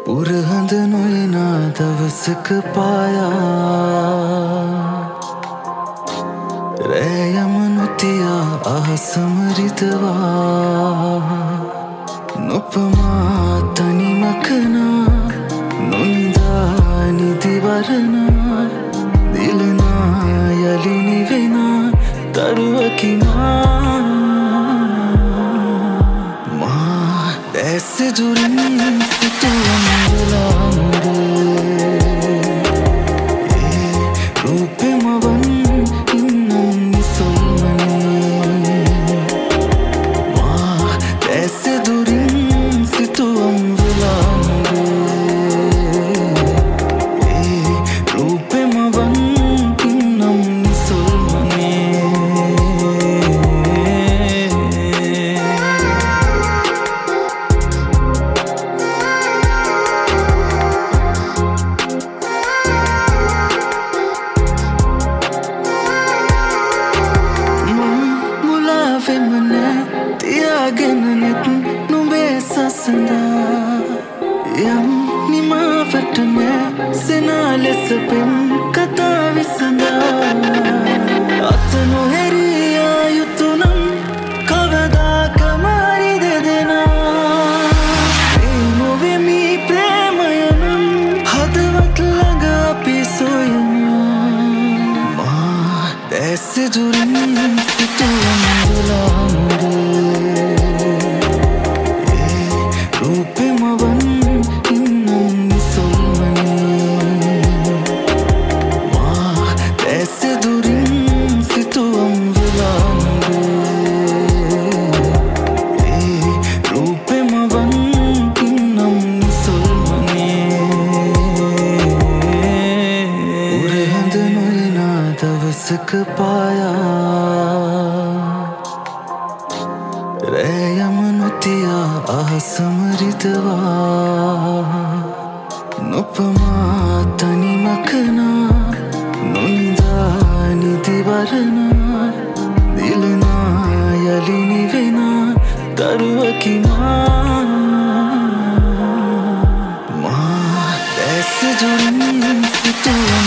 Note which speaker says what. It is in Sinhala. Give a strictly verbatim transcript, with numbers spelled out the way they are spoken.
Speaker 1: පුරහඳ නොයනා දවසක පායා රෑයම නොතියා අහසම රිදවා නොපමා තනිමකනා නොනිදා නිදිවරනා දිලනා යලි නිවෙනා දරුවකි මා මා දැස දුරින් සිතුවම් වෙලාමුදේ ඒ රූපෙමවන් ඉන්නම් නිසල්මනේ මා දැස දුරින් සිතුවම් වෙලාමුදේ ඒ රූපෙමවන් ඉන්නම් නිසල්මනේ තියාගෙන නෙත් නුඹේ සසඳා යම් නිමාවට නෑ සෙනා ලෙස පෙම් කතා විසඳා අත නොහැරියා යුතුනම් කවදාකම හරි දෙදෙනා ඒ නොවෙමි ප්‍රේමයනම් හදවත් ළඟ අපි සොයමු මා දැස දුරින් සිතුවම් වෙලාමුදේ ඒ රූපෙමවන් ඉන්නම් නිසල්මනේ මා දැස දුරින් සිතුවම් වෙලාමුදේ ඒ රූපෙමවන් ඉන්නම් නිසල්මනේ උරහඳ නොයනා දවසක පායා රෑයම නොතියා අහසම රිදවා නොපමා තනිමකනා නොනිදා නිදිවරනා දිලනා යලි නිවෙනා දරුවකි මා මා දැස දුරින් සිතුවා